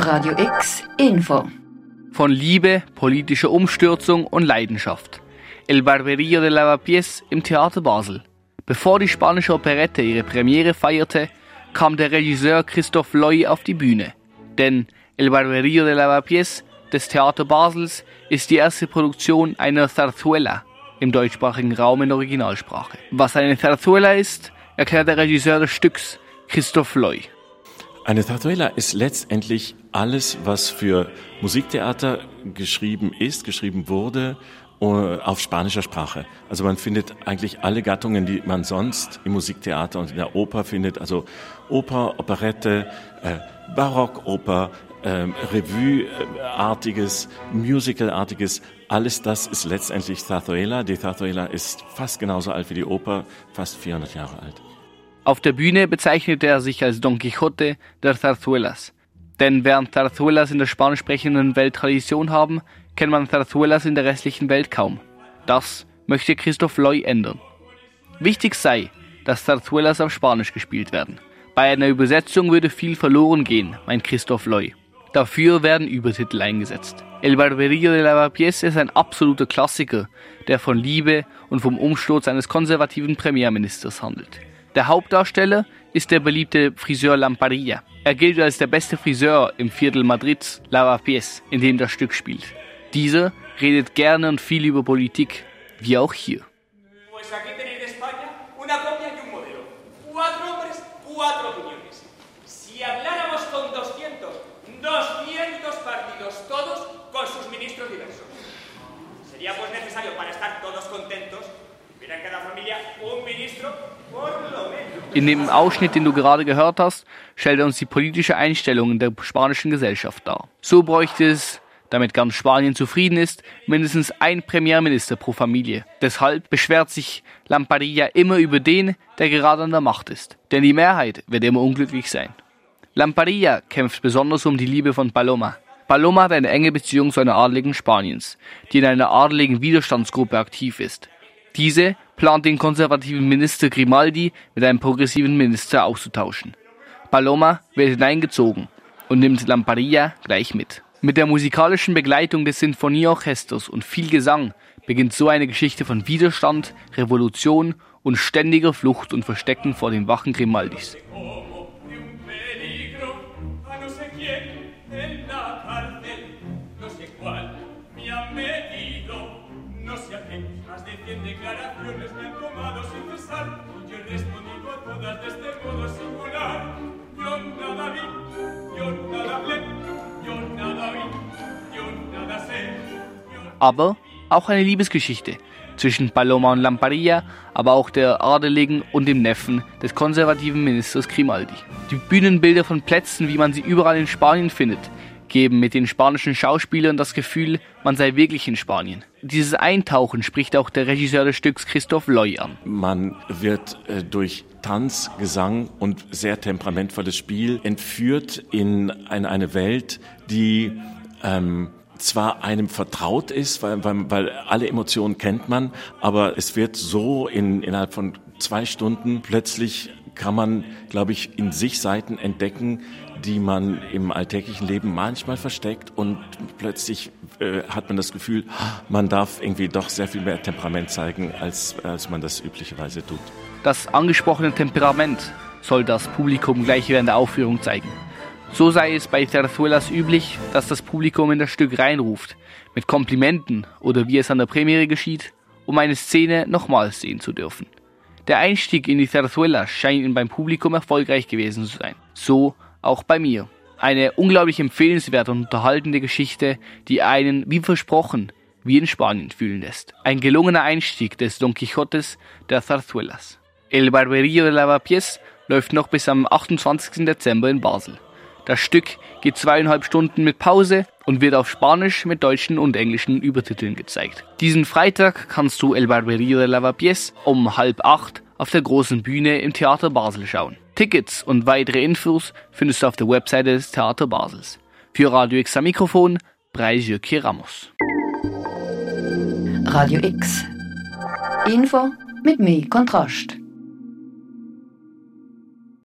Radio X Info. Von Liebe, politischer Umstürzung und Leidenschaft. El Barberillo de Lavapiés im Theater Basel. Bevor die spanische Operette ihre Premiere feierte, kam der Regisseur Christophe Loy auf die Bühne. Denn El Barberillo de Lavapiés des Theater Basels ist die erste Produktion einer Zarzuela im deutschsprachigen Raum in der Originalsprache. Was eine Zarzuela ist, erklärt der Regisseur des Stücks, Christophe Loy. Eine Zarzuela ist letztendlich alles, was für Musiktheater geschrieben wurde, auf spanischer Sprache. Also man findet eigentlich alle Gattungen, die man sonst im Musiktheater und in der Oper findet, also Oper, Operette, Barockoper, Revue-artiges, Musical-artiges, alles das ist letztendlich Zarzuela. Die Zarzuela ist fast genauso alt wie die Oper, fast 400 Jahre alt. Auf der Bühne bezeichnete er sich als Don Quixote der Zarzuelas. Denn während Zarzuelas in der spanisch sprechenden Welt Tradition haben, kennt man Zarzuelas in der restlichen Welt kaum. Das möchte Christophe Loy ändern. Wichtig sei, dass Zarzuelas auf Spanisch gespielt werden. Bei einer Übersetzung würde viel verloren gehen, meint Christophe Loy. Dafür werden Übertitel eingesetzt. El Barberillo de Lavapiés ist ein absoluter Klassiker, der von Liebe und vom Umsturz eines konservativen Premierministers handelt. Der Hauptdarsteller ist der beliebte Friseur Lamparilla. Er gilt als der beste Friseur im Viertel Madrids Lavapiés, in dem das Stück spielt. Dieser redet gerne und viel über Politik, wie auch hier. In dem Ausschnitt, den du gerade gehört hast, stellt er uns die politische Einstellung in der spanischen Gesellschaft dar. So bräuchte es, damit ganz Spanien zufrieden ist, mindestens ein Premierminister pro Familie. Deshalb beschwert sich Lamparilla immer über den, der gerade an der Macht ist. Denn die Mehrheit wird immer unglücklich sein. Lamparilla kämpft besonders um die Liebe von Paloma. Paloma hat eine enge Beziehung zu einer Adligen Spaniens, die in einer adligen Widerstandsgruppe aktiv ist. Diese plant den konservativen Minister Grimaldi mit einem progressiven Minister auszutauschen. Paloma wird hineingezogen und nimmt Lamparilla gleich mit. Mit der musikalischen Begleitung des Sinfonieorchesters und viel Gesang beginnt so eine Geschichte von Widerstand, Revolution und ständiger Flucht und Verstecken vor den Wachen Grimaldis. Aber auch eine Liebesgeschichte zwischen Paloma und Lamparilla, aber auch der Adeligen und dem Neffen des konservativen Ministers Grimaldi. Die Bühnenbilder von Plätzen, wie man sie überall in Spanien findet, geben mit den spanischen Schauspielern das Gefühl, man sei wirklich in Spanien. Dieses Eintauchen spricht auch der Regisseur des Stücks Christophe Loy an. Man wird durch Tanz, Gesang und sehr temperamentvolles Spiel entführt in eine Welt, die zwar einem vertraut ist, weil alle Emotionen kennt man, aber es wird so innerhalb von 2 Stunden plötzlich kann man, glaube ich, in sich Seiten entdecken, die man im alltäglichen Leben manchmal versteckt und plötzlich hat man das Gefühl, man darf irgendwie doch sehr viel mehr Temperament zeigen, als man das üblicherweise tut. Das angesprochene Temperament soll das Publikum gleich während der Aufführung zeigen. So sei es bei Zarzuelas üblich, dass das Publikum in das Stück reinruft, mit Komplimenten oder wie es an der Premiere geschieht, um eine Szene nochmals sehen zu dürfen. Der Einstieg in die Zarzuela scheint beim Publikum erfolgreich gewesen zu sein. So auch bei mir. Eine unglaublich empfehlenswerte und unterhaltende Geschichte, die einen, wie versprochen, wie in Spanien fühlen lässt. Ein gelungener Einstieg des Don Quixotes der Zarzuelas. El Barberillo de Lavapiés läuft noch bis am 28. Dezember in Basel. Das Stück geht 2,5 Stunden mit Pause und wird auf Spanisch mit deutschen und englischen Übertiteln gezeigt. Diesen Freitag kannst du El Barberillo de Lavapiés um 7:30 auf der großen Bühne im Theater Basel schauen. Tickets und weitere Infos findest du auf der Webseite des Theater Basels. Für Radio X am Mikrofon, Brais-Jürki Ramos. Radio X. Info mit mehr Kontrast.